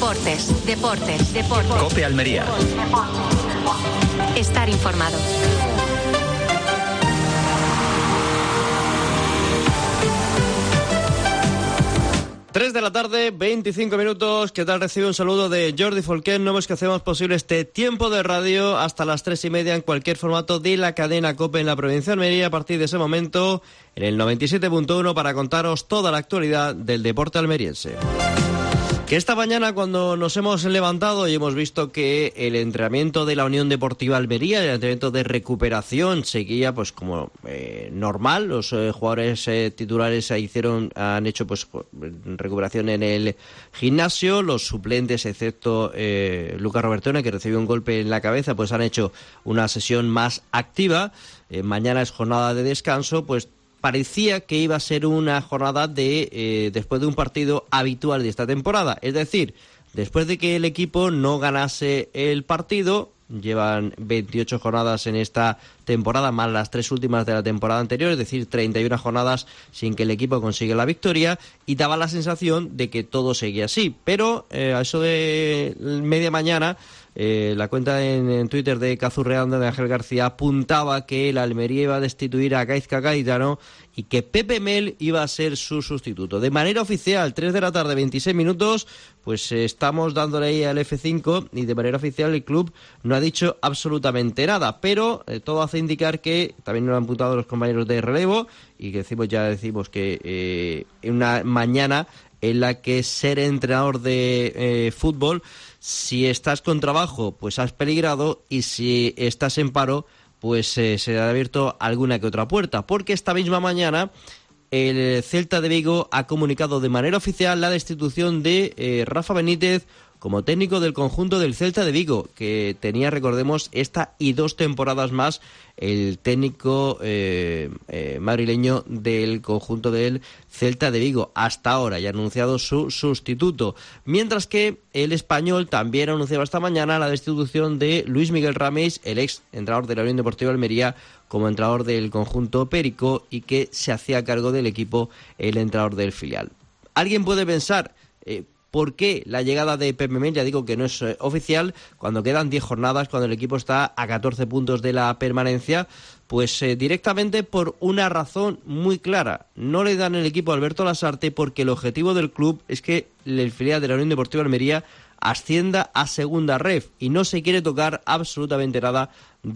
Deportes. COPE Almería. Estar informado. Tres de la tarde, 25 minutos. ¿Qué tal? Recibe un saludo de Jordi Folquén. No es que hacemos posible este tiempo de radio hasta las 3:30 en cualquier formato de la cadena COPE en la provincia de Almería. A partir de ese momento, en el 97.1 para contaros toda la actualidad del deporte almeriense. Que esta mañana, cuando nos hemos levantado y hemos visto que el entrenamiento de la Unión Deportiva Almería, el entrenamiento de recuperación, seguía pues como normal. Los jugadores titulares han hecho pues recuperación en el gimnasio. Los suplentes, excepto Lucas Robertone, que recibió un golpe en la cabeza, pues han hecho una sesión más activa. Mañana es jornada de descanso, pues parecía que iba a ser una jornada de después de un partido habitual de esta temporada. Es decir, después de que el equipo no ganase el partido, llevan 28 jornadas en esta temporada, más las 3 últimas de la temporada anterior, es decir, 31 jornadas sin que el equipo consiga la victoria, y daba la sensación de que todo seguía así. Pero a eso de media mañana, la cuenta en Twitter de Cazurreando, de Ángel García, apuntaba que el Almería iba a destituir a Gaizka Garitano y que Pepe Mel iba a ser su sustituto. De manera oficial, 3 de la tarde, 26 minutos, pues estamos dándole ahí al F5 y de manera oficial el club no ha dicho absolutamente nada, pero todo hace indicar que, también lo han apuntado los compañeros de relevo, y que decimos que una mañana en la que ser entrenador de fútbol, si estás con trabajo, pues has peligrado, y si estás en paro, pues se ha abierto alguna que otra puerta, porque esta misma mañana el Celta de Vigo ha comunicado de manera oficial la destitución de Rafa Benítez como técnico del conjunto del Celta de Vigo, que tenía, recordemos, esta y 2 temporadas más el técnico madrileño del conjunto del Celta de Vigo hasta ahora, y ha anunciado su sustituto. Mientras que el español también ha anunciado esta mañana la destitución de Luis Miguel Ramis, el ex entrenador de la Unión Deportiva Almería, como entrenador del conjunto Perico, y que se hacía cargo del equipo el entrenador del filial. Alguien puede pensar, ¿por qué la llegada de Pepe Mel? Ya digo que no es oficial, cuando quedan 10 jornadas, cuando el equipo está a 14 puntos de la permanencia, pues directamente por una razón muy clara. No le dan el equipo a Alberto Lasarte porque el objetivo del club es que el filial de la Unión Deportiva Almería ascienda a segunda ref, y no se quiere tocar absolutamente nada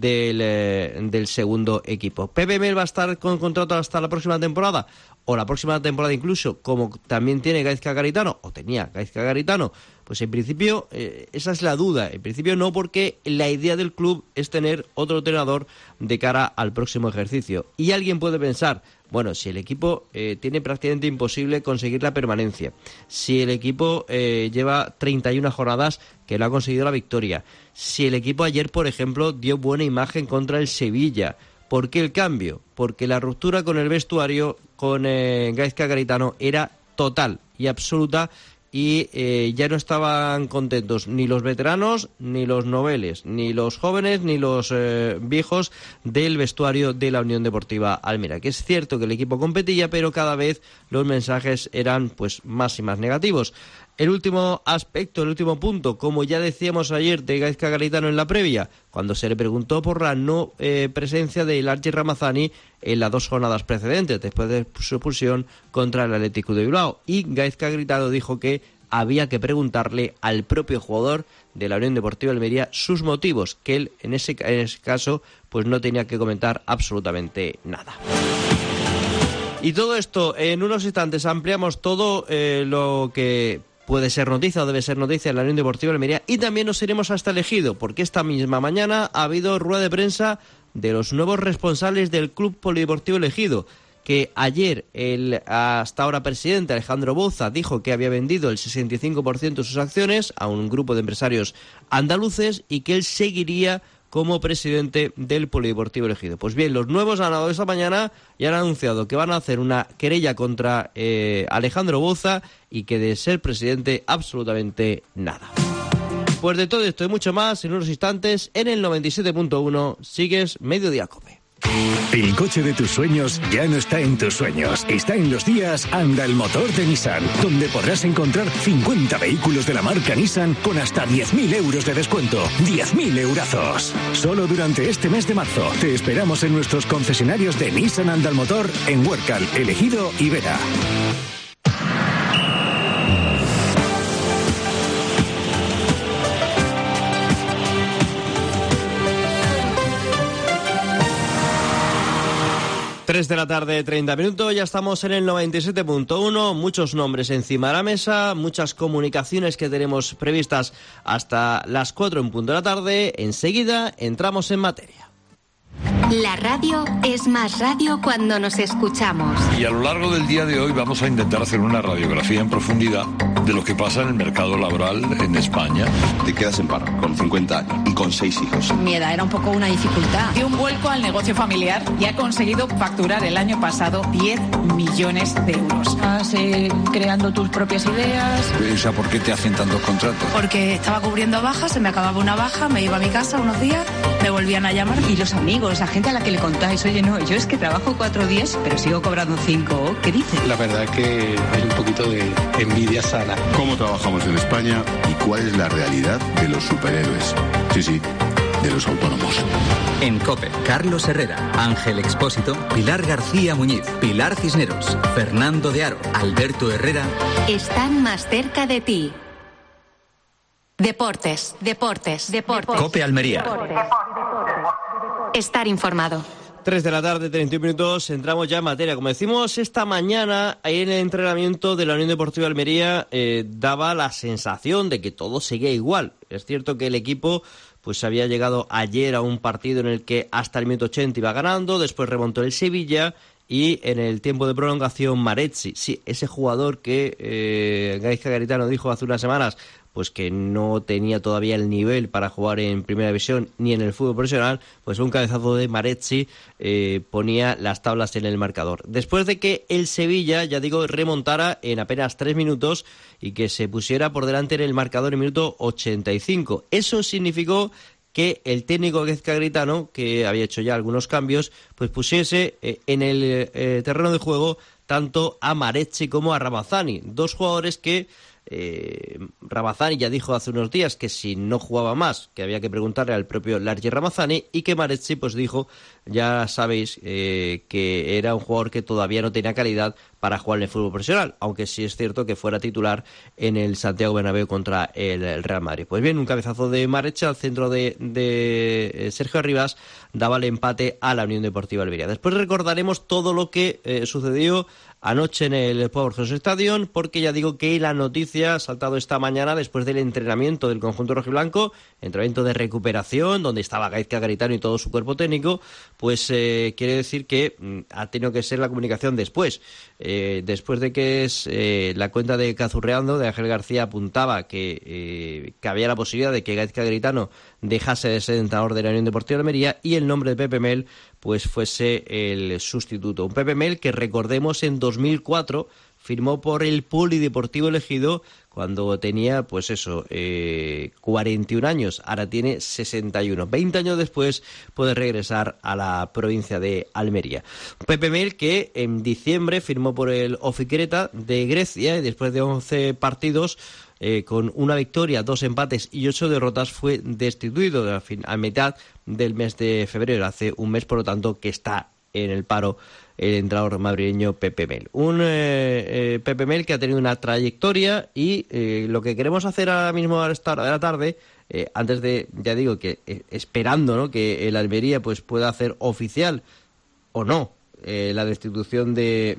del segundo equipo. Pepe Mel va a estar con contrato hasta la próxima temporada, o la próxima temporada incluso, como también tiene Gaizka Garitano, o tenía Gaizka Garitano. Pues en principio esa es la duda. En principio no, porque la idea del club es tener otro entrenador de cara al próximo ejercicio. Y alguien puede pensar, bueno, si el equipo tiene prácticamente imposible conseguir la permanencia, si el equipo lleva 31 jornadas que no ha conseguido la victoria, si el equipo ayer, por ejemplo, dio buena imagen contra el Sevilla, ¿por qué el cambio? Porque la ruptura con el vestuario con Gaizka Garitano era total y absoluta, y ya no estaban contentos ni los veteranos, ni los noveles, ni los jóvenes, ni los viejos del vestuario de la Unión Deportiva Almería. Que es cierto que el equipo competía, pero cada vez los mensajes eran pues más y más negativos. El último aspecto, el último punto, como ya decíamos ayer de Gaizka Garitano en la previa, cuando se le preguntó por la no presencia de Largi Ramazani en las 2 jornadas precedentes, después de su expulsión contra el Atlético de Bilbao. Y Gaizka Garitano dijo que había que preguntarle al propio jugador de la Unión Deportiva Almería sus motivos, que él en ese caso pues no tenía que comentar absolutamente nada. Y todo esto, en unos instantes ampliamos todo lo que puede ser noticia o debe ser noticia en la Unión Deportiva Almería, y también nos iremos hasta el Ejido, porque esta misma mañana ha habido rueda de prensa de los nuevos responsables del Club Polideportivo El Ejido, que ayer el hasta ahora presidente Alejandro Bouza dijo que había vendido el 65% de sus acciones a un grupo de empresarios andaluces y que él seguiría como presidente del Polideportivo El Ejido. Pues bien, los nuevos han dado esta mañana y han anunciado que van a hacer una querella contra Alejandro Bouza, y que de ser presidente absolutamente nada. Pues de todo esto y mucho más en unos instantes en el 97.1 sigues Mediodía COPE. El coche de tus sueños ya no está en tus sueños, está en los días Anda el Motor de Nissan, donde podrás encontrar 50 vehículos de la marca Nissan con hasta 10.000 euros de descuento. 10.000 eurazos. Solo durante este mes de marzo. Te esperamos en nuestros concesionarios de Nissan Anda el Motor en Huércal, El Ejido y Vera. Tres de la tarde, 30 minutos, ya estamos en el 97.1, muchos nombres encima de la mesa, muchas comunicaciones que tenemos previstas hasta las 4 en punto de la tarde. Enseguida entramos en materia. La radio es más radio cuando nos escuchamos. Y a lo largo del día de hoy vamos a intentar hacer una radiografía en profundidad de lo que pasa en el mercado laboral en España. Te quedas en paro con 50 años y con 6 hijos. Mi edad era un poco una dificultad. Dio un vuelco al negocio familiar y ha conseguido facturar el año pasado 10 millones de euros. Estás creando tus propias ideas. O sea, ¿por qué te hacen tantos contratos? Porque estaba cubriendo bajas, se me acababa una baja, me iba a mi casa unos días, me volvían a llamar. Y los amigos, la gente a la que le contáis, oye, no, yo es que trabajo 4 días, pero sigo cobrando 5, ¿qué dices? La verdad es que hay un poquito de envidia sana. ¿Cómo trabajamos en España y cuál es la realidad de los superhéroes? Sí, de los autónomos. En COPE, Carlos Herrera, Ángel Expósito, Pilar García Muñiz, Pilar Cisneros, Fernando de Aro, Alberto Herrera. Están más cerca de ti. Deportes. COPE Almería. Estar informado. 3 de la tarde, 31 minutos, entramos ya en materia. Como decimos, esta mañana, ahí en el entrenamiento de la Unión Deportiva Almería, daba la sensación de que todo seguía igual. Es cierto que el equipo pues había llegado ayer a un partido en el que hasta el minuto 80 iba ganando, después remontó el Sevilla y en el tiempo de prolongación Maretzi, sí, ese jugador que Gaizka Garitano dijo hace unas semanas pues que no tenía todavía el nivel para jugar en Primera División ni en el fútbol profesional, pues un cabezazo de Maretzi ponía las tablas en el marcador. Después de que el Sevilla, ya digo, remontara en apenas 3 minutos y que se pusiera por delante en el marcador en el minuto 85. Eso significó que el técnico Gaizka Garitano, que había hecho ya algunos cambios, pues pusiese en el terreno de juego tanto a Maretzi como a Ramazani, dos jugadores que Ramazani ya dijo hace unos días que si no jugaba más, que había que preguntarle al propio Largi Ramazani, y que Maretzi pues dijo, ya sabéis, que era un jugador que todavía no tenía calidad para jugar en el fútbol profesional, aunque sí es cierto que fuera titular en el Santiago Bernabéu contra el Real Madrid. Pues bien, un cabezazo de Maretzi al centro de Sergio Arribas daba el empate a la Unión Deportiva Almería. Después recordaremos todo lo que sucedió anoche en el Power José Stadium, porque ya digo que la noticia ha saltado esta mañana después del entrenamiento del conjunto rojiblanco, entrenamiento de recuperación, donde estaba Gaizka Garitano y todo su cuerpo técnico, pues quiere decir que ha tenido que ser la comunicación después de que la cuenta de Cazurreando, de Ángel García, apuntaba que había la posibilidad de que Gaizka Garitano dejase de ser entrenador de la Unión Deportiva de Almería y el nombre de Pepe Mel pues fuese el sustituto. Un Pepe Mel que, recordemos, en 2004 firmó por el Polideportivo El Ejido cuando tenía, pues eso, 41 años. Ahora tiene 61. 20 años después puede regresar a la provincia de Almería. Pepe Mel que en diciembre firmó por el Ofikreta de Grecia y después de 11 partidos con una victoria, 2 empates y 8 derrotas fue destituido a mitad del mes de febrero, hace un mes, por lo tanto, que está en el paro el entrenador madrileño Pepe Mel. Un Pepe Mel que ha tenido una trayectoria y lo que queremos hacer ahora mismo a esta hora de la tarde, antes de, ya digo, que esperando, ¿no?, que el Almería pues pueda hacer oficial o no la destitución de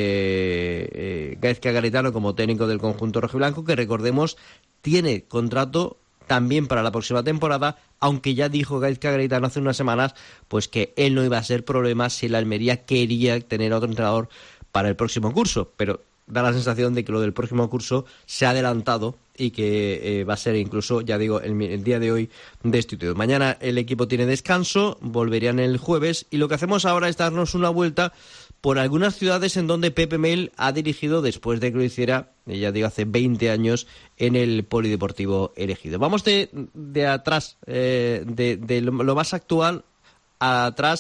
Gaizka Garitano como técnico del conjunto rojiblanco, que recordemos tiene contrato también para la próxima temporada, aunque ya dijo Gaizka Garitano hace unas semanas pues que él no iba a ser problema si la Almería quería tener a otro entrenador para el próximo curso, pero da la sensación de que lo del próximo curso se ha adelantado y que va a ser incluso, ya digo, el día de hoy destituido. Mañana el equipo tiene descanso, volverían el jueves y lo que hacemos ahora es darnos una vuelta por algunas ciudades en donde Pepe Mel ha dirigido después de que lo hiciera, ya digo, hace 20 años en el Polideportivo El Ejido. Vamos de atrás, de lo más actual a atrás,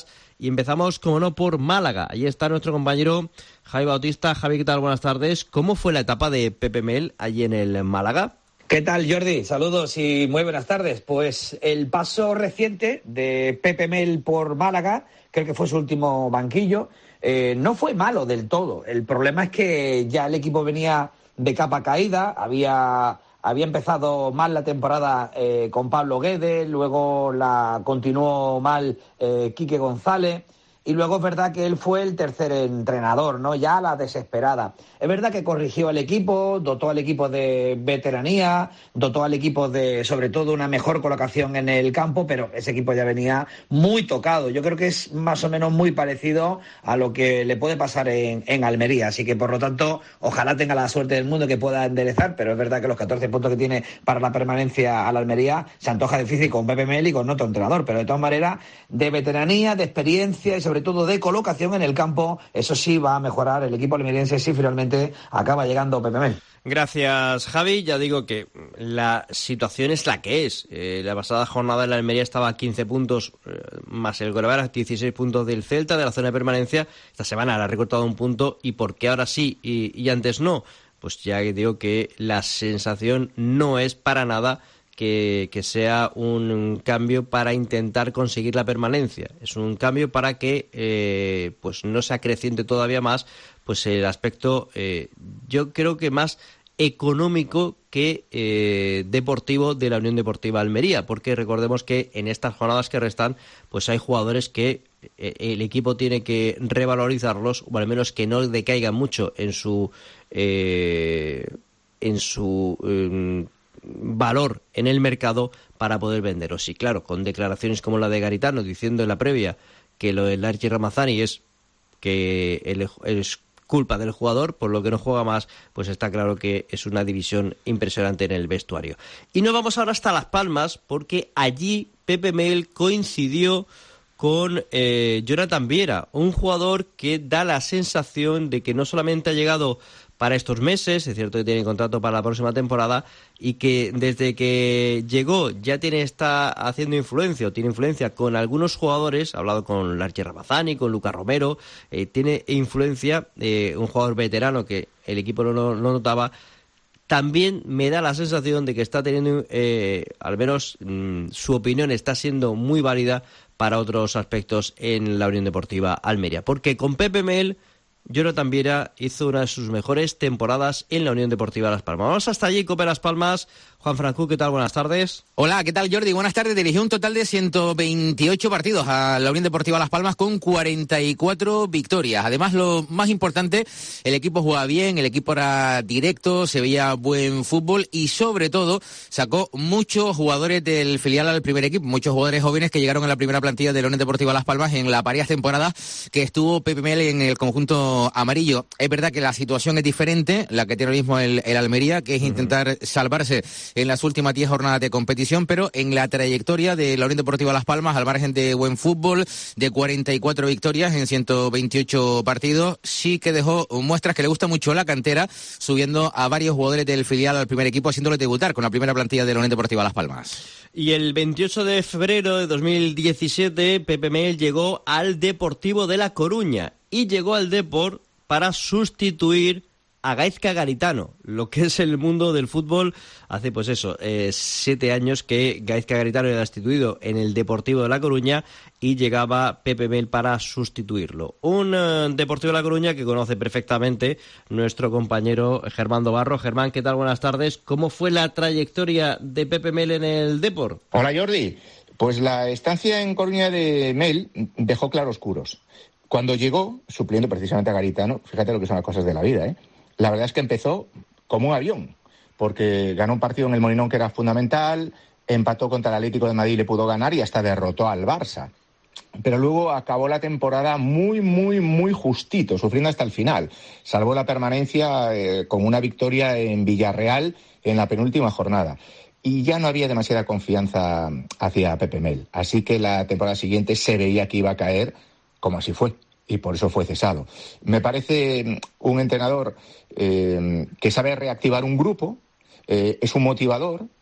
Y empezamos, como no, por Málaga. Allí está nuestro compañero Javi Bautista. Javi, ¿qué tal? Buenas tardes. ¿Cómo fue la etapa de Pepe Mel allí en el Málaga? ¿Qué tal, Jordi? Saludos y muy buenas tardes. Pues el paso reciente de Pepe Mel por Málaga, creo que fue su último banquillo, no fue malo del todo. El problema es que ya el equipo venía de capa caída, había empezado mal la temporada con Pablo Guedes, luego la continuó mal Quique González, y luego es verdad que él fue el tercer entrenador, ¿no? Ya a la desesperada. Es verdad que corrigió al equipo, dotó al equipo de veteranía, dotó al equipo de, sobre todo, una mejor colocación en el campo, pero ese equipo ya venía muy tocado. Yo creo que es más o menos muy parecido a lo que le puede pasar en Almería. Así que, por lo tanto, ojalá tenga la suerte del mundo que pueda enderezar, pero es verdad que los 14 puntos que tiene para la permanencia a la Almería se antoja difícil con Pepe Mel y con otro entrenador. Pero de todas maneras, de veteranía, de experiencia y sobre todo de colocación en el campo, eso sí va a mejorar el equipo almeriense si finalmente acaba llegando Pepe Mel. Gracias, Javi. Ya digo que la situación es la que es. La pasada jornada en la Almería estaba a 15 puntos más el Golevar, 16 puntos del Celta de la zona de permanencia. Esta semana le ha recortado un punto. ¿Y por qué ahora sí y antes no? Pues ya digo que la sensación no es para nada que sea un cambio para intentar conseguir la permanencia. Es un cambio para que pues no se acreciente todavía más pues el aspecto, yo creo que más económico que deportivo de la Unión Deportiva Almería, porque recordemos que en estas jornadas que restan pues hay jugadores que el equipo tiene que revalorizarlos, o al menos que no decaigan mucho en su valor en el mercado para poder venderos. Y claro, con declaraciones como la de Garitano diciendo en la previa que lo de Larry Ramazani es que es culpa del jugador, por lo que no juega más, pues está claro que es una división impresionante en el vestuario. Y nos vamos ahora hasta Las Palmas, porque allí Pepe Mel coincidió con Jonathan Viera, un jugador que da la sensación de que no solamente ha llegado para estos meses, es cierto que tiene contrato para la próxima temporada, y que desde que llegó ya está haciendo influencia, o tiene influencia con algunos jugadores. Ha hablado con Larry Ramazani, con Lucas Romero, tiene influencia, un jugador veterano que el equipo no notaba. También me da la sensación de que está teniendo, al menos su opinión está siendo muy válida para otros aspectos en la Unión Deportiva Almería, porque con Pepe Mel, Jonathan Viera hizo una de sus mejores temporadas en la Unión Deportiva Las Palmas. Vamos hasta allí, Cope Las Palmas. Juan Franco, ¿qué tal? Buenas tardes. Hola, ¿qué tal, Jordi? Buenas tardes. Dirigió un total de 128 partidos a la Unión Deportiva Las Palmas con 44 victorias. Además, lo más importante, el equipo jugaba bien, el equipo era directo, se veía buen fútbol y, sobre todo, sacó muchos jugadores del filial al primer equipo, muchos jugadores jóvenes que llegaron a la primera plantilla de la Unión Deportiva Las Palmas en la varias temporadas que estuvo Pepe Mel en el conjunto amarillo. Es verdad que la situación es diferente, la que tiene ahora mismo el Almería, que es intentar salvarse en las últimas 10 jornadas de competición, pero en la trayectoria de la Unión Deportiva Las Palmas, al margen de buen fútbol, de 44 victorias en 128 partidos, sí que dejó muestras que le gusta mucho la cantera, subiendo a varios jugadores del filial al primer equipo, haciéndole debutar con la primera plantilla de la Unión Deportiva Las Palmas. Y el 28 de febrero de 2017, Pepe Mel llegó al Deportivo de La Coruña y llegó al Depor para sustituir a Gaizka Garitano, lo que es el mundo del fútbol. Hace 7 años que Gaizka Garitano era destituido en el Deportivo de La Coruña y llegaba Pepe Mel para sustituirlo. Un Deportivo de La Coruña que conoce perfectamente nuestro compañero Germán Dobarro. Germán, ¿qué tal? Buenas tardes. ¿Cómo fue la trayectoria de Pepe Mel en el Depor? Hola, Jordi. Pues la estancia en Coruña de Mel dejó claroscuros. Cuando llegó, supliendo precisamente a Garitano, fíjate lo que son las cosas de la vida, la verdad es que empezó como un avión, porque ganó un partido en el Molinón que era fundamental, empató contra el Atlético de Madrid y le pudo ganar y hasta derrotó al Barça. Pero luego acabó la temporada muy, muy, muy justito, sufriendo hasta el final. Salvó la permanencia con una victoria en Villarreal en la penúltima jornada. Y ya no había demasiada confianza hacia Pepe Mel. Así que la temporada siguiente se veía que iba a caer, como así fue. Y por eso fue cesado. Me parece un entrenador que sabe reactivar un grupo, es un motivador,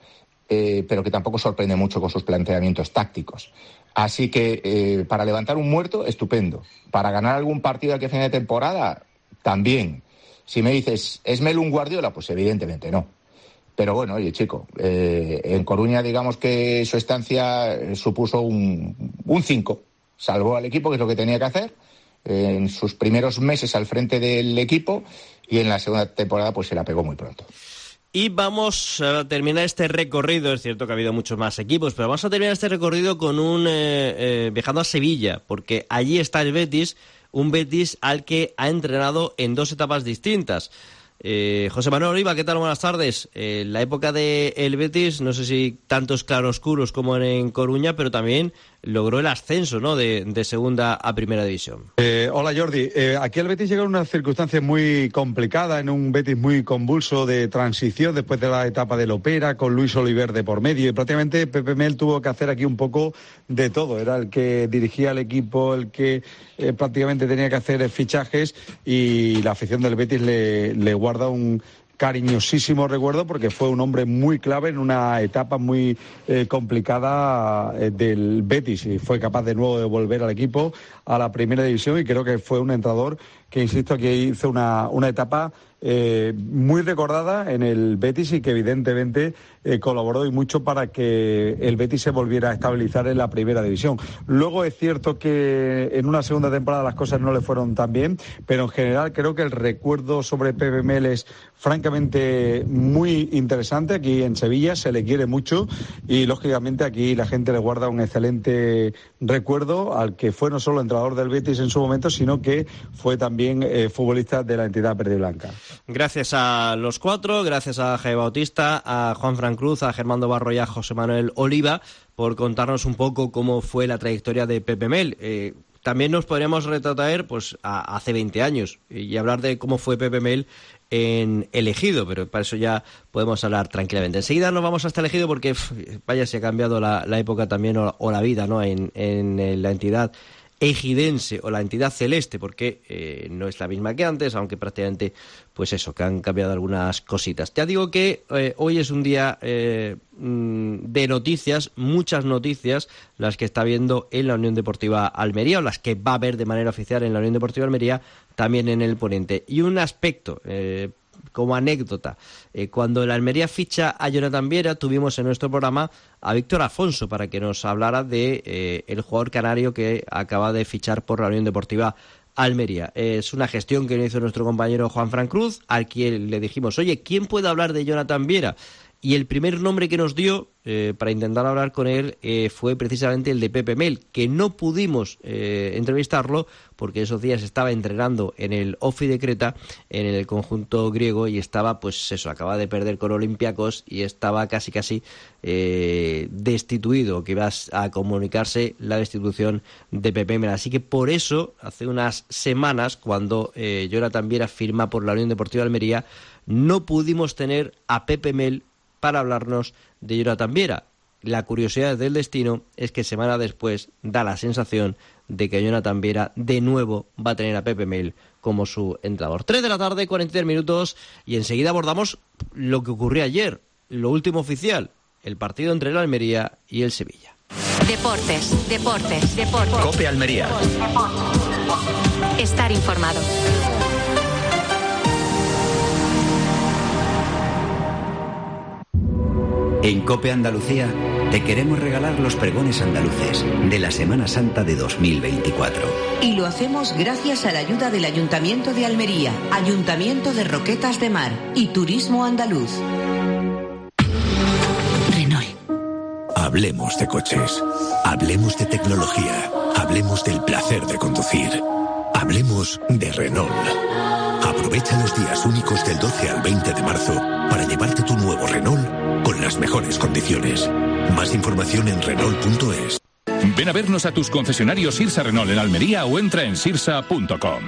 pero que tampoco sorprende mucho con sus planteamientos tácticos. Así que para levantar un muerto, estupendo. Para ganar algún partido aquí a fin de temporada, también. Si me dices, ¿es Mel un Guardiola? Pues evidentemente no. Pero bueno, oye, chico, en Coruña digamos que su estancia supuso un 5. Salvó al equipo, que es lo que tenía que hacer, en sus primeros meses al frente del equipo, y en la segunda temporada pues se la pegó muy pronto. Y vamos a terminar este recorrido. Es cierto que ha habido muchos más equipos, pero vamos a terminar este recorrido con viajando a Sevilla, porque allí está el Betis, un Betis al que ha entrenado en 2 etapas distintas. José Manuel Oliva, ¿qué tal? Buenas tardes. La época de el Betis, no sé si tantos claroscuros como en Coruña, pero también logró el ascenso, ¿no?, de segunda a primera división. Hola Jordi, aquí el Betis llegó en unas circunstancias muy complicadas, en un Betis muy convulso de transición después de la etapa del Opera, con Luis Oliver de por medio, y prácticamente Pepe Mel tuvo que hacer aquí un poco de todo. Era el que dirigía el equipo, el que prácticamente tenía que hacer fichajes, y la afición del Betis le guarda un cariñosísimo recuerdo, porque fue un hombre muy clave en una etapa muy complicada del Betis, y fue capaz de nuevo de volver al equipo a la primera división, y creo que fue un entrenador que, insisto, que hizo una etapa muy recordada en el Betis, y que evidentemente colaboró y mucho para que el Betis se volviera a estabilizar en la primera división. Luego es cierto que en una segunda temporada las cosas no le fueron tan bien, pero en general creo que el recuerdo sobre Pepe Mel es francamente muy interesante. Aquí en Sevilla se le quiere mucho, y lógicamente aquí la gente le guarda un excelente recuerdo al que fue no solo entrenador del Betis en su momento, sino que fue también futbolista de la entidad verde y blanca. Gracias a los 4, gracias a Jaime Bautista, a Juan Fran Cruz, a Germán Barro y a José Manuel Oliva por contarnos un poco cómo fue la trayectoria de Pepe Mel. También nos podríamos retrotraer pues a hace 20 años y hablar de cómo fue Pepe Mel en El Ejido, pero para eso ya podemos hablar tranquilamente. Enseguida nos vamos hasta El Ejido, porque vaya, se ha cambiado la época también, o la vida, ¿no?, en la entidad ejidense, o la entidad celeste, porque no es la misma que antes, aunque prácticamente, pues eso, que han cambiado algunas cositas. Ya digo que hoy es un día de noticias, muchas noticias, las que está viendo en la Unión Deportiva Almería, o las que va a ver de manera oficial en la Unión Deportiva Almería, también en el Poniente. Y un aspecto, como anécdota, cuando la Almería ficha a Jonathan Viera, tuvimos en nuestro programa a Víctor Afonso para que nos hablara de el jugador canario que acaba de fichar por la Unión Deportiva Almería. Es una gestión que hizo nuestro compañero Juan Fran Cruz, al quien le dijimos, oye, ¿quién puede hablar de Jonathan Viera? Y el primer nombre que nos dio para intentar hablar con él fue precisamente el de Pepe Mel, que no pudimos entrevistarlo porque esos días estaba entrenando en el Ofi de Creta, en el conjunto griego, y estaba, pues eso, acaba de perder con Olympiacos y estaba casi destituido, que iba a comunicarse la destitución de Pepe Mel. Así que por eso, hace unas semanas, cuando Jonathan Viera firma por la Unión Deportiva Almería, no pudimos tener a Pepe Mel para hablarnos de Jonathan Viera. La curiosidad del destino es que semana después da la sensación de que Jonathan Viera de nuevo va a tener a Pepe Mel como su entrenador. 3 de la tarde, 43 minutos, y enseguida abordamos lo que ocurrió ayer, lo último oficial, el partido entre el Almería y el Sevilla. Deportes. COPE Almería. Estar informado. En COPE Andalucía te queremos regalar los pregones andaluces de la Semana Santa de 2024. Y lo hacemos gracias a la ayuda del Ayuntamiento de Almería, Ayuntamiento de Roquetas de Mar y Turismo Andaluz. Renault. Hablemos de coches. Hablemos de tecnología. Hablemos del placer de conducir. Hablemos de Renault. Aprovecha los días únicos del 12 al 20 de marzo para llevarte tu nuevo Renault con las mejores condiciones. Más información en Renault.es. Ven a vernos a tus concesionarios Sirsa Renault en Almería o entra en sirsa.com.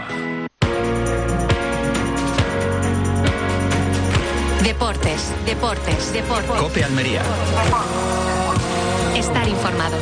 Deportes. COPE Almería. Estar informado.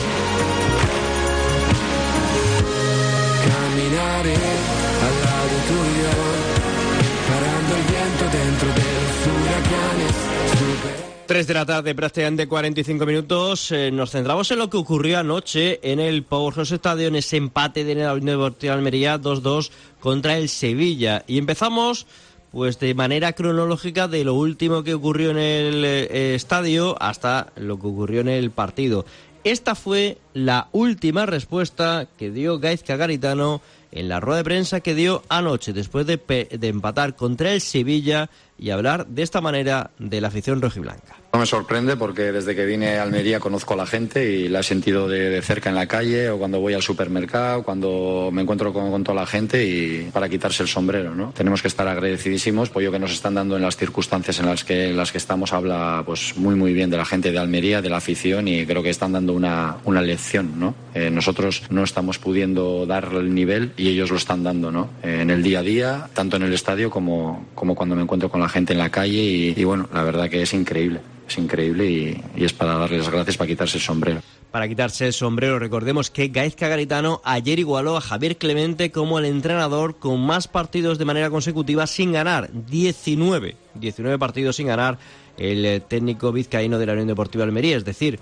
Caminaré al lado tuyo, parando el viento dentro de los huracanes. 3 de la tarde, prácticamente 45 minutos. Nos centramos en lo que ocurrió anoche en el Powerhouse Stadium, ese empate de la Unión Deportiva Almería 2-2 contra el Sevilla. Y empezamos pues de manera cronológica de lo último que ocurrió en el estadio hasta lo que ocurrió en el partido. Esta fue la última respuesta que dio Gaizka Garitano en la rueda de prensa que dio anoche, después de empatar contra el Sevilla y hablar de esta manera de la afición rojiblanca. No me sorprende porque desde que vine a Almería conozco a la gente y la he sentido de cerca en la calle o cuando voy al supermercado, cuando me encuentro con toda la gente y para quitarse el sombrero, ¿no? Tenemos que estar agradecidísimos, apoyo que nos están dando en las circunstancias en las que estamos habla pues muy bien de la gente de Almería, de la afición y creo que están dando una lección, ¿no? Nosotros no estamos pudiendo dar el nivel y ellos lo están dando, ¿no? En el día a día, tanto en el estadio como cuando me encuentro con la gente en la calle y bueno, la verdad que es increíble. Es increíble y es para darles las gracias, para quitarse el sombrero. Para quitarse el sombrero, recordemos que Gaizka Garitano ayer igualó a Javier Clemente como el entrenador con más partidos de manera consecutiva sin ganar. 19 partidos sin ganar el técnico vizcaíno de la Unión Deportiva Almería, es decir,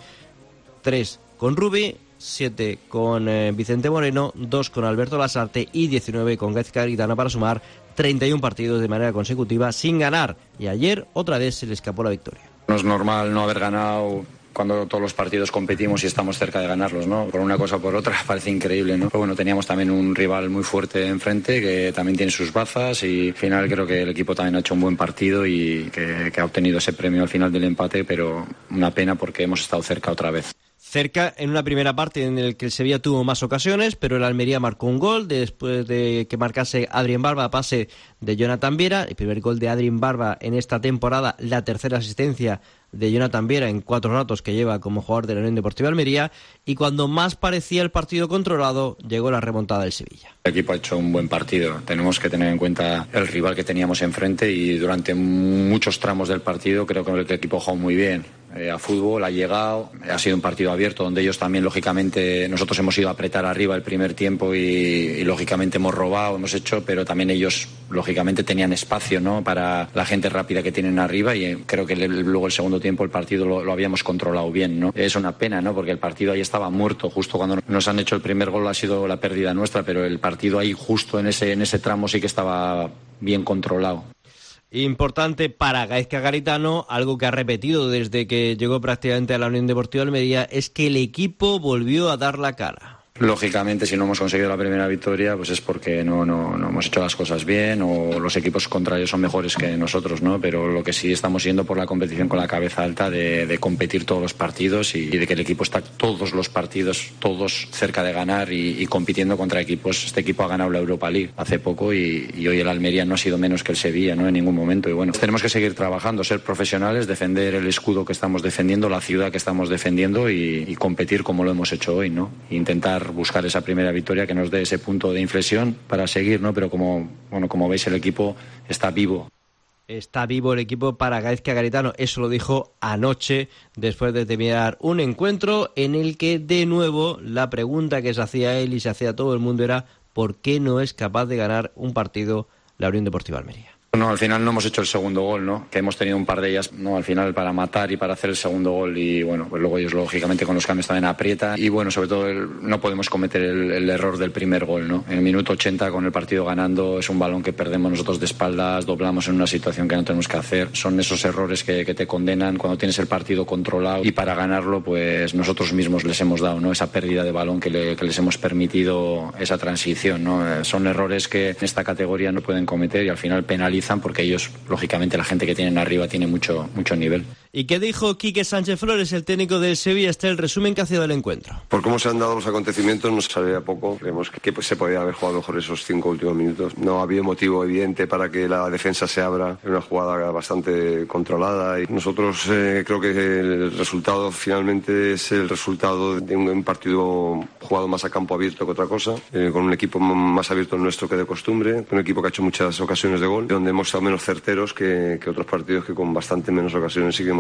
3 con Rubi, 7 con Vicente Moreno, 2 con Alberto Lasarte y 19 con Gaizka Garitano para sumar 31 partidos de manera consecutiva sin ganar. Y ayer otra vez se le escapó la victoria. No es normal no haber ganado cuando todos los partidos competimos y estamos cerca de ganarlos, ¿no? Por una cosa o por otra parece increíble, ¿no? Pero bueno, teníamos también un rival muy fuerte enfrente que también tiene sus bazas y al final creo que el equipo también ha hecho un buen partido y que ha obtenido ese premio al final del empate, pero una pena porque hemos estado cerca otra vez. Cerca en una primera parte en la que el Sevilla tuvo más ocasiones, pero el Almería marcó un gol después de que marcase Adrien Barba a pase de Jonathan Viera. El primer gol de Adrien Barba en esta temporada, la tercera asistencia de Jonathan Viera en 4 ratos que lleva como jugador de la Unión Deportiva Almería. Y cuando más parecía el partido controlado, llegó la remontada del Sevilla. El equipo ha hecho un buen partido. Tenemos que tener en cuenta el rival que teníamos enfrente y durante muchos tramos del partido creo que el equipo jugó muy bien. A fútbol, ha llegado, ha sido un partido abierto donde ellos también, lógicamente, nosotros hemos ido a apretar arriba el primer tiempo y lógicamente hemos robado, hemos hecho, pero también ellos, lógicamente, tenían espacio, ¿no? Para la gente rápida que tienen arriba y creo que luego el segundo tiempo el partido lo habíamos controlado bien, ¿no? Es una pena, ¿no? Porque el partido ahí estaba muerto, justo cuando nos han hecho el primer gol ha sido la pérdida nuestra, pero el partido ahí justo en ese tramo sí que estaba bien controlado. Importante para Gaizka Garitano, algo que ha repetido desde que llegó prácticamente a la Unión Deportiva Almería, es que el equipo volvió a dar la cara. Lógicamente, si no hemos conseguido la primera victoria, pues es porque no hemos hecho las cosas bien o los equipos contrarios son mejores que nosotros, ¿no? Pero lo que sí estamos yendo por la competición con la cabeza alta de competir todos los partidos y de que el equipo está todos los partidos, todos cerca de ganar y compitiendo contra equipos. Este equipo ha ganado la Europa League hace poco y hoy el Almería no ha sido menos que el Sevilla, ¿no? En ningún momento. Y bueno, tenemos que seguir trabajando, ser profesionales, defender el escudo que estamos defendiendo, la ciudad que estamos defendiendo y competir como lo hemos hecho hoy, ¿no? Intentar buscar esa primera victoria que nos dé ese punto de inflexión para seguir, ¿no? Pero como veis, el equipo está vivo. Está vivo el equipo para Gaizka Garitano, eso lo dijo anoche después de terminar un encuentro en el que de nuevo la pregunta que se hacía él y se hacía todo el mundo era ¿por qué no es capaz de ganar un partido la Unión Deportiva Almería? No, al final no hemos hecho el segundo gol, ¿no? Que hemos tenido un par de ellas, ¿no? Al final para matar y para hacer el segundo gol y bueno, pues luego ellos lógicamente con los cambios también aprietan y bueno, sobre todo no podemos cometer el error del primer gol, ¿no? En el minuto 80 con el partido ganando es un balón que perdemos nosotros de espaldas, doblamos en una situación que no tenemos que hacer. Son esos errores que te condenan cuando tienes el partido controlado y para ganarlo pues nosotros mismos les hemos dado, ¿no? Esa pérdida de balón que les hemos permitido esa transición, ¿no? Son errores que en esta categoría no pueden cometer y al final penalizan porque ellos, lógicamente, la gente que tienen arriba tiene mucho nivel. ¿Y qué dijo Quique Sánchez Flores, el técnico del Sevilla? Este es el resumen que ha sido del encuentro. Por cómo se han dado los acontecimientos nos sabía poco. Creemos que se podía haber jugado mejor esos 5 últimos minutos. No había motivo evidente para que la defensa se abra. Era una jugada bastante controlada y nosotros creo que el resultado finalmente es el resultado de un partido jugado más a campo abierto que otra cosa, con un equipo más abierto el nuestro que de costumbre, un equipo que ha hecho muchas ocasiones de gol, donde hemos estado menos certeros que otros partidos que con bastante menos ocasiones sí que hemos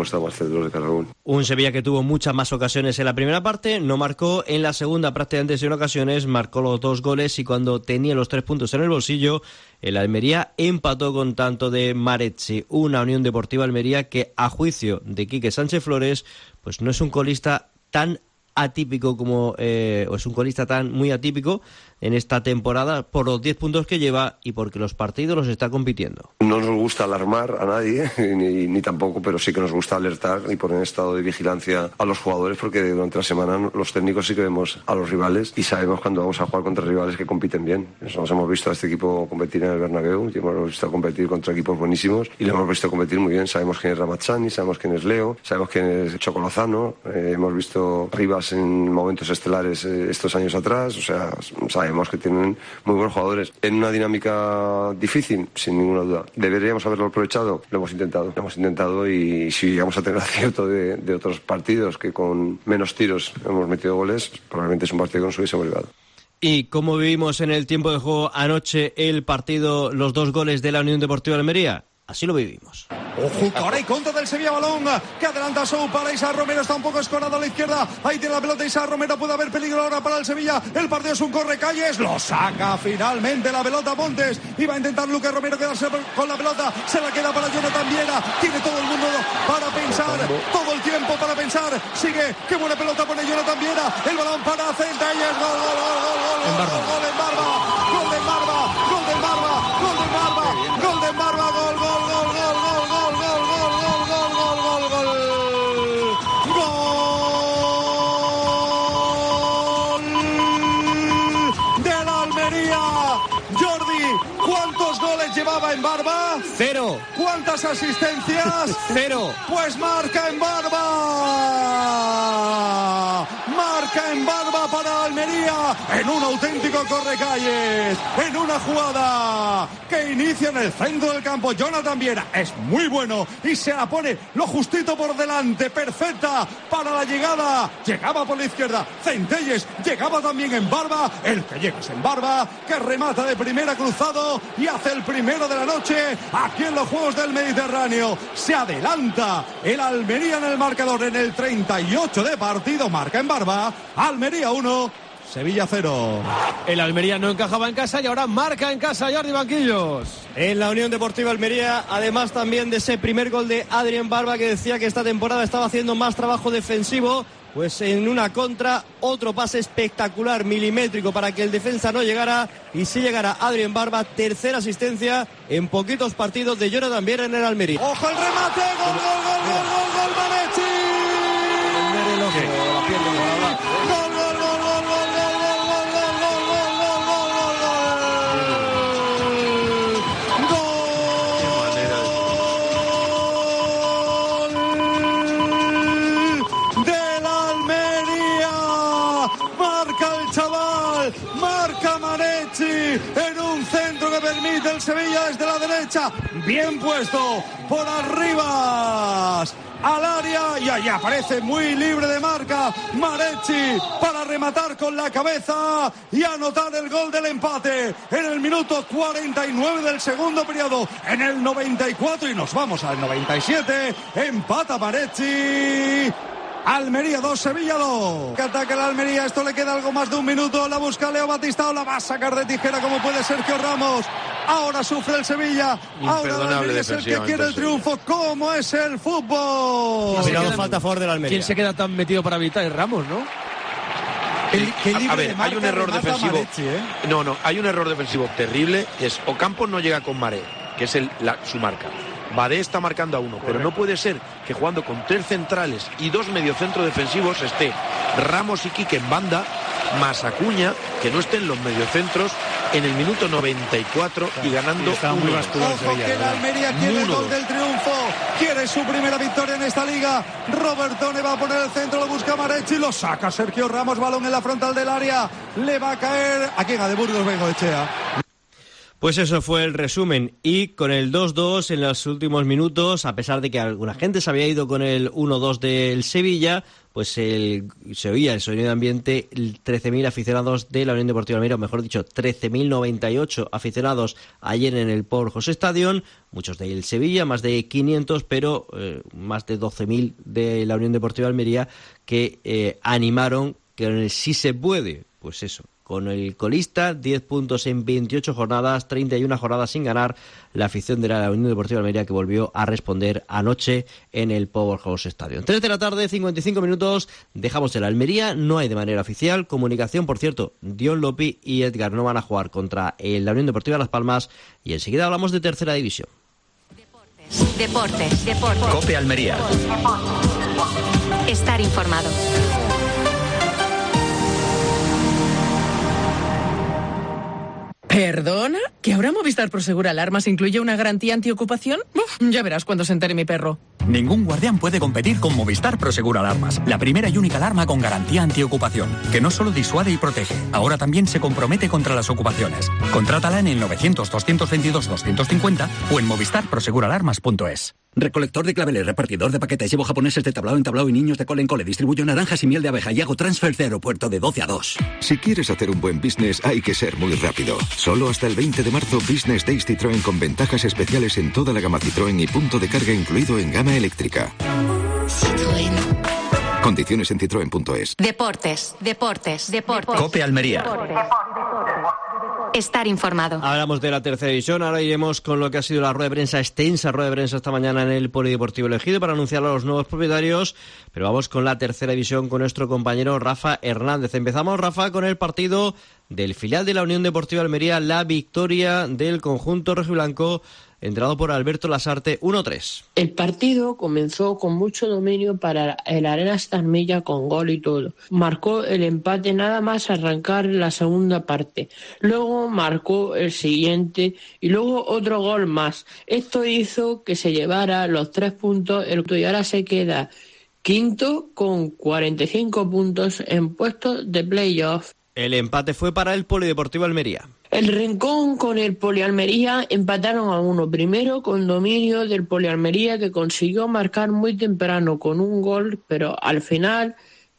hemos estado más centros de cara al gol. Un Sevilla que tuvo muchas más ocasiones en la primera parte, no marcó, en la segunda prácticamente en ocasiones, marcó los 2 goles y cuando tenía los 3 puntos en el bolsillo, el Almería empató con tanto de Marecci. Una Unión Deportiva Almería que, a juicio de Quique Sánchez Flores, pues no es un colista tan atípico como o es un colista tan muy atípico en esta temporada por los 10 puntos que lleva y porque los partidos los está compitiendo. No nos gusta alarmar a nadie, ni tampoco, pero sí que nos gusta alertar y poner en estado de vigilancia a los jugadores, porque durante la semana los técnicos sí que vemos a los rivales y sabemos cuando vamos a jugar contra rivales que compiten bien. Nos hemos visto a este equipo competir en el Bernabéu, y hemos visto competir contra equipos buenísimos y lo hemos visto competir muy bien. Sabemos quién es Ramazzani, sabemos quién es Leo, sabemos quién es Chocolozano, hemos visto Rivas en momentos estelares estos años atrás, o sea, sabemos que tienen muy buenos jugadores. En una dinámica difícil, sin ninguna duda. ¿Deberíamos haberlo aprovechado? Lo hemos intentado y si llegamos a tener acierto de otros partidos que con menos tiros hemos metido goles, probablemente es un partido que nos hubiese obligado. ¿Y cómo vivimos en el tiempo de juego anoche el partido, los 2 goles de la Unión Deportiva Almería? Así lo vivimos. Ojo, ahora y contra del Sevilla, balón que adelanta Sou para Isa Romero, está un poco escorado a la izquierda, ahí tiene la pelota Isa Romero, puede haber peligro ahora para el Sevilla, el partido es un correcalles, lo saca finalmente la pelota Montes, iba a intentar Luque Romero quedarse con la pelota, se la queda para Jonathan Viera, tiene todo el mundo para pensar, todo el tiempo para pensar, sigue, qué buena pelota pone Jonathan Viera, el balón para Centelles, gol en Barba, gol de Barba, gol de Barba, gol de Barba, gol de Barba, gol de Barba, gol del Almería. Jordi, ¿cuántos goles llevaba en Barba? 0. ¿Cuántas asistencias? 0. Pues marca en Barba. Marca en Barba para Almería en un auténtico correcalles, en una jugada que inicia en el centro del campo. Jonathan Viera es muy bueno y se la pone lo justito por delante, perfecta para la llegada. Llegaba por la izquierda Centelles, llegaba también en Barba, el que llega es en Barba, que remata de primera cruzado y hace el primero de la noche aquí en los Juegos del Mediterráneo. Se adelanta el Almería en el marcador en el 38 de partido, marca en Barba. Almería 1, Sevilla 0. El Almería no encajaba en casa y ahora marca en casa Jordi Banquillos. En la Unión Deportiva Almería, además también de ese primer gol de Adrien Barba, que decía que esta temporada estaba haciendo más trabajo defensivo, pues en una contra, otro pase espectacular, milimétrico, para que el defensa no llegara, y sí llegara Adrien Barba, tercera asistencia en poquitos partidos de Jonathan Viera en el Almería. ¡Ojo el remate! ¡Gol, Marecci! En un centro que permite el Sevilla desde la derecha, bien puesto por arriba al área, y ahí aparece muy libre de marca Marecci para rematar con la cabeza y anotar el gol del empate en el minuto 49 del segundo periodo. En el 94 y nos vamos al 97, empata Marecci. Almería 2, Sevilla 2. Que ataca la Almería, esto le queda algo más de un minuto. La busca Leo Batistao, la va a sacar de tijera como puede Sergio Ramos. Ahora sufre el Sevilla. Ahora el Almería es el que quiere el triunfo. ¿Cómo es el fútbol? Ha tirado falta a favor del Almería. ¿Quién se queda tan metido para evitar? Es Ramos, ¿no? A ver, hay un error defensivo. Marecci, No, hay un error defensivo terrible. Es Ocampos no llega con Maré, que es su marca. Badé está marcando a uno, pero no puede ser que jugando con 3 centrales y 2 mediocentros defensivos esté Ramos y Quique en banda, más Acuña, que no estén los mediocentros en el minuto 94 y ganando 1-2. Ojo que la Almería quiere el gol del triunfo, quiere su primera victoria en esta liga. Robertone va a poner el centro, lo busca Marecci, lo saca Sergio Ramos, balón en la frontal del área, le va a caer, ¿a quién? A de Burgos Bengoechea. Pues eso fue el resumen, y con el 2-2 en los últimos minutos, a pesar de que alguna gente se había ido con el 1-2 del Sevilla, pues se oía el sonido de ambiente, 13.000 aficionados de la Unión Deportiva Almería, o mejor dicho, 13.098 aficionados ayer en el Port José Stadium, muchos del Sevilla, más de 500, pero más de 12.000 de la Unión Deportiva Almería que animaron que en el sí se puede, pues eso. Con el colista, 10 puntos en 28 jornadas, 31 jornadas sin ganar, la afición de la Unión Deportiva Almería, que volvió a responder anoche en el Powerhouse Stadium. 3 de la tarde, 55 minutos, dejamos el Almería, no hay de manera oficial comunicación, por cierto, Dion Lopi y Edgar no van a jugar contra la Unión Deportiva Las Palmas, y enseguida hablamos de tercera división. Deportes. COPE Almería. Estar informado. ¿Perdona? ¿Que ahora Movistar Prosegur Alarmas incluye una garantía antiocupación? Ya verás cuando se entere mi perro. Ningún guardián puede competir con Movistar Prosegur Alarmas, la primera y única alarma con garantía antiocupación, que no solo disuade y protege, ahora también se compromete contra las ocupaciones. Contrátala en el 900-222-250 o en movistarproseguralarmas.es. Recolector de claveles, repartidor de paquetes, llevo japoneses de tablao en tablao y niños de cole en cole, distribuyo naranjas y miel de abeja y hago transfer de aeropuerto de 12 a 2. Si quieres hacer un buen business hay que ser muy rápido. Solo hasta el 20 de marzo Business Days Citroën con ventajas especiales en toda la gama Citroën y punto de carga incluido en gama eléctrica. Citroën. Condiciones en citroen.es. Deportes. COPE Almería. Estar informado. Hablamos de la tercera división, ahora iremos con lo que ha sido la rueda de prensa, extensa rueda de prensa esta mañana en el Polideportivo Ejido para anunciar a los nuevos propietarios, pero vamos con la tercera división con nuestro compañero Rafa Hernández. Empezamos, Rafa, con el partido del filial de la Unión Deportiva Almería, la victoria del conjunto rojiblanco, entrado por Alberto Lasarte, 1-3. El partido comenzó con mucho dominio para el Arenas Tarmilla, con gol y todo. Marcó el empate nada más arrancar la segunda parte. Luego marcó el siguiente y luego otro gol más. Esto hizo que se llevara los 3 puntos y ahora se queda quinto con 45 puntos en puestos de playoff. El empate fue para el Polideportivo Almería. El Rincón con el Polialmería empataron a 1, primero con dominio del Polialmería, que consiguió marcar muy temprano con un gol, pero al final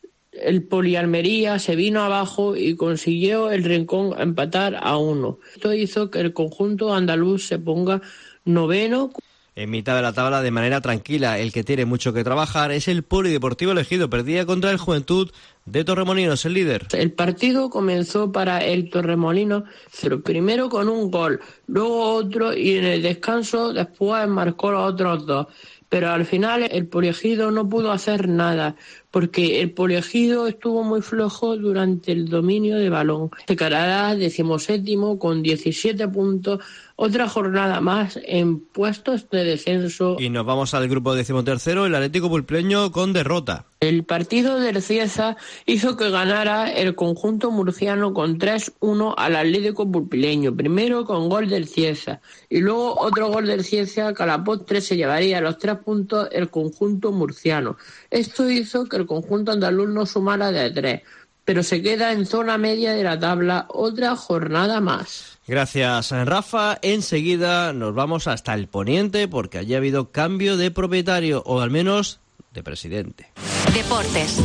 el Polialmería se vino abajo y consiguió el Rincón empatar a 1. Esto hizo que el conjunto andaluz se ponga noveno. En mitad de la tabla, de manera tranquila, el que tiene mucho que trabajar es el Polideportivo Ejido. Perdía contra el Juventud de Torremolinos, el líder. El partido comenzó para el Torremolinos, pero primero con un gol, luego otro y en el descanso después marcó los otros 2. Pero al final el Poliegido no pudo hacer nada, porque el Poliegido estuvo muy flojo durante el dominio de balón. Se quedará 17º con 17 puntos, otra jornada más en puestos de descenso. Y nos vamos al grupo 13º, el Atlético Pulpeño, con derrota. El partido del Cieza hizo que ganara el conjunto murciano con 3-1 al Atlético Pulpileño, primero con gol del Cieza y luego otro gol del Cieza, que a la postre se llevaría los 3 puntos el conjunto murciano. Esto hizo que el conjunto andaluz no sumara de 3, pero se queda en zona media de la tabla otra jornada más. Gracias, Rafa. Enseguida nos vamos hasta el poniente, porque allí ha habido cambio de propietario, o al menos de presidente. Deportes.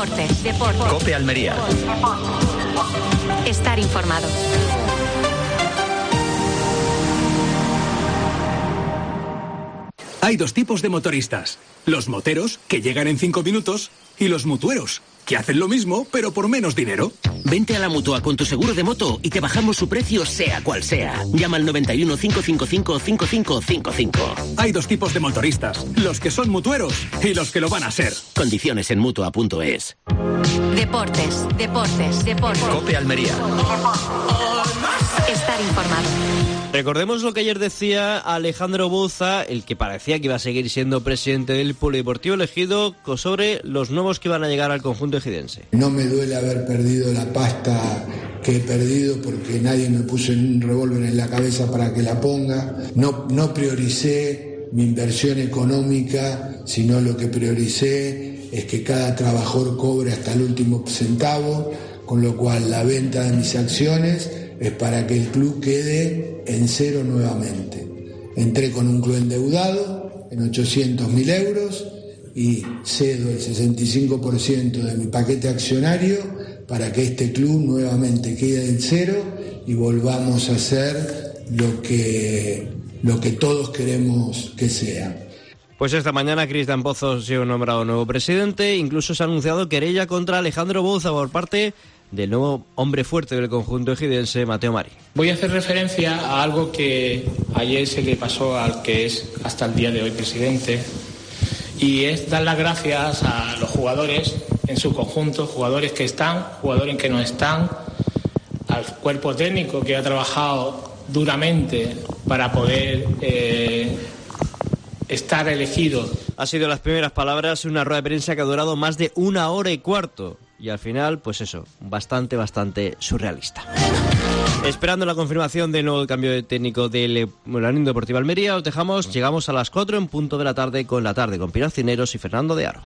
COPE Almería. Estar informado. Hay 2 tipos de motoristas. Los moteros, que llegan en 5 minutos, y los mutueros, que hacen lo mismo, pero por menos dinero. Vente a la Mutua con tu seguro de moto y te bajamos su precio sea cual sea. Llama al 91 555 5555. Hay 2 tipos de motoristas, los que son mutueros y los que lo van a ser. Condiciones en Mutua.es. Deportes. COPE Almería. Estar informado. Recordemos lo que ayer decía Alejandro Bouza, el que parecía que iba a seguir siendo presidente del Polideportivo Ejido, sobre los nuevos que iban a llegar al conjunto ejidense. No me duele haber perdido la pasta que he perdido, porque nadie me puso un revólver en la cabeza para que la ponga. No prioricé mi inversión económica, sino lo que prioricé es que cada trabajador cobre hasta el último centavo, con lo cual la venta de mis acciones es para que el club quede en cero nuevamente. Entré con un club endeudado en 800.000 euros y cedo el 65% de mi paquete accionario para que este club nuevamente quede en cero y volvamos a ser lo que todos queremos que sea. Pues esta mañana Cristian Pozos ha sido nombrado nuevo presidente. Incluso se ha anunciado querella contra Alejandro Bouza por parte del nuevo hombre fuerte del conjunto ejidense, Mateo Mari. Voy a hacer referencia a algo que ayer se le pasó al que es hasta el día de hoy presidente, y es dar las gracias a los jugadores en su conjunto, jugadores que están, jugadores que no están, al cuerpo técnico que ha trabajado duramente para poder estar elegido. Ha sido las primeras palabras en una rueda de prensa que ha durado más de 1 hora y cuarto. Y al final, pues eso, bastante surrealista. Esperando la confirmación del nuevo cambio de técnico del Unión Deportiva Almería, os dejamos, llegamos a las 4 en punto de la tarde con La Tarde, con Pilar Cisneros y Fernando de Aro.